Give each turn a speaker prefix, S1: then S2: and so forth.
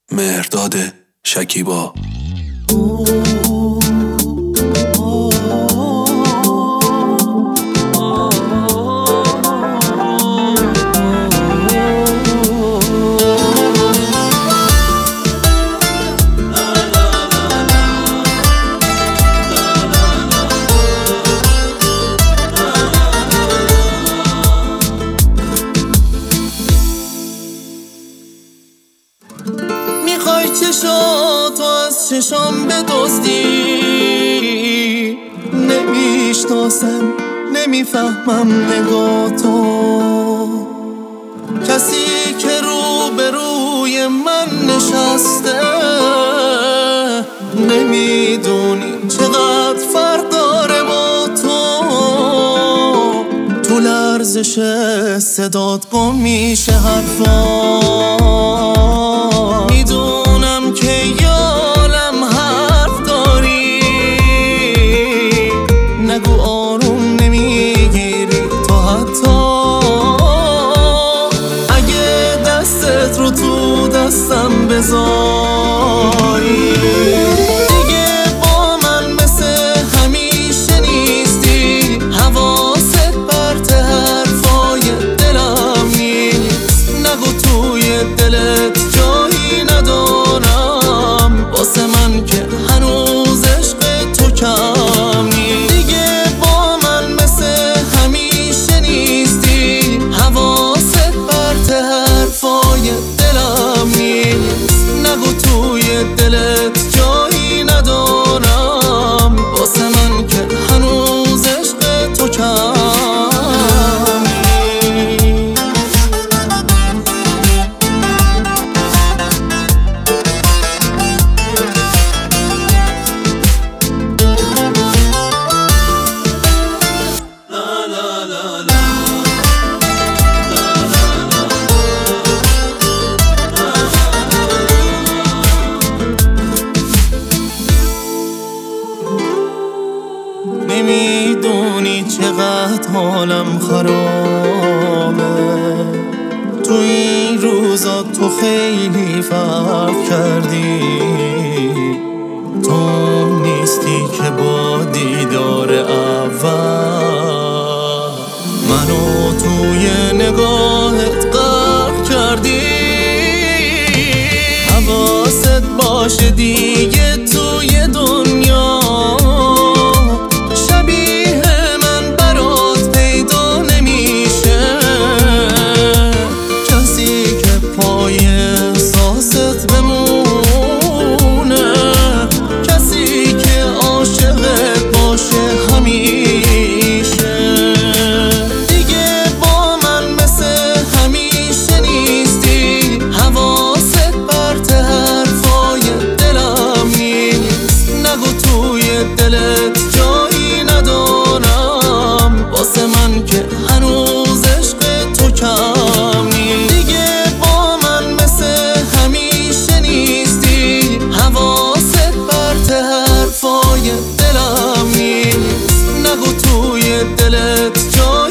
S1: مهرداد شکیبا.
S2: میخوای چشاتو از چشام بدزدی، نمیشناسم نمیفهمم نگاتو، کسی که روبروی من نشسته نمیدونی چقدر فرق داره با تو لرزش صدات گم میشه حرفا، میدونم که یالم حرف داری، نگو آروم نمیگیری تو حتی اگه دستت رو تو دستم بذاری، دیگه با من مثل همیشه نیستی، حواست پرت حرفای دلم نیست، نگو توی دلت جایی ندارم واسه من که هنوز عشق تو کم نیست، دیگه با من مثل همیشه نیستی، حواست پرت حرفای دلم نیست، نگو توی دلت جایی ندارم واسه من که هنوز عشق تو کم. نمیدونی چقدر حالم خرابه، تو این روزا تو خیلی فرق کردی، تو نیستی که با دیدار اول منو توی نگاهت غرق کردی، حواست باشه دیگه توی دنیا دلت جایی ندارم واسه من که هنوز عشق تو کم نیست، دیگه با من مثل همیشه نیستی، حواست پرت حرفای دلم نیست، نگو توی دلت جایی